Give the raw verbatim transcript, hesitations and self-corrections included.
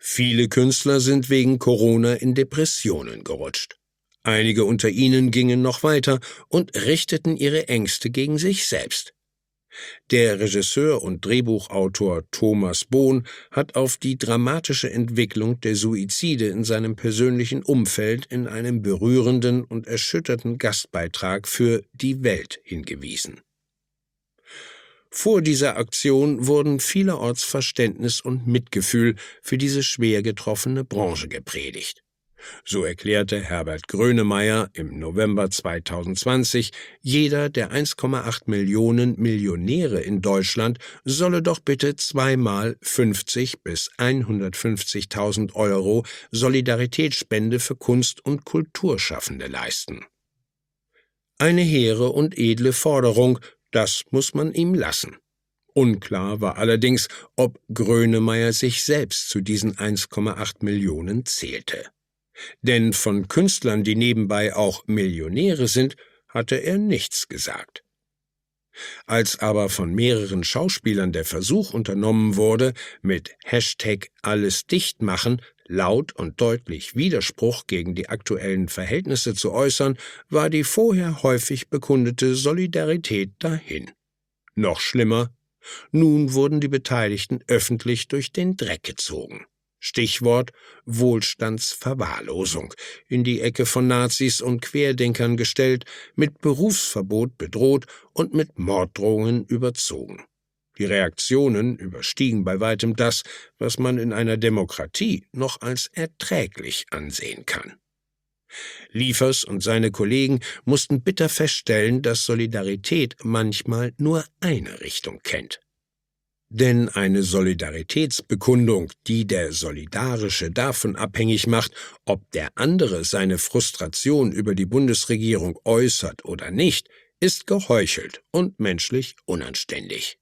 Viele Künstler sind wegen Corona in Depressionen gerutscht. Einige unter ihnen gingen noch weiter und richteten ihre Ängste gegen sich selbst. Der Regisseur und Drehbuchautor Thomas Bohn hat auf die dramatische Entwicklung der Suizide in seinem persönlichen Umfeld in einem berührenden und erschütterten Gastbeitrag für Die Welt hingewiesen. Vor dieser Aktion wurden vielerorts Verständnis und Mitgefühl für diese schwer getroffene Branche gepredigt. So erklärte Herbert Grönemeyer im November zweitausendzwanzig, jeder der eins Komma acht Millionen Millionäre in Deutschland solle doch bitte zweimal fünfzig bis hundertfünfzigtausend Euro Solidaritätsspende für Kunst- und Kulturschaffende leisten. Eine hehre und edle Forderung, das muss man ihm lassen. Unklar war allerdings, ob Grönemeyer sich selbst zu diesen eins Komma acht Millionen zählte. Denn von Künstlern, die nebenbei auch Millionäre sind, hatte er nichts gesagt. Als aber von mehreren Schauspielern der Versuch unternommen wurde, mit Hashtag alles dicht machen laut und deutlich Widerspruch gegen die aktuellen Verhältnisse zu äußern, war die vorher häufig bekundete Solidarität dahin. Noch schlimmer, nun wurden die Beteiligten öffentlich durch den Dreck gezogen. Stichwort Wohlstandsverwahrlosung, in die Ecke von Nazis und Querdenkern gestellt, mit Berufsverbot bedroht und mit Morddrohungen überzogen. Die Reaktionen überstiegen bei weitem das, was man in einer Demokratie noch als erträglich ansehen kann. Liefers und seine Kollegen mussten bitter feststellen, dass Solidarität manchmal nur eine Richtung kennt. Denn eine Solidaritätsbekundung, die der Solidarische davon abhängig macht, ob der andere seine Frustration über die Bundesregierung äußert oder nicht, ist geheuchelt und menschlich unanständig.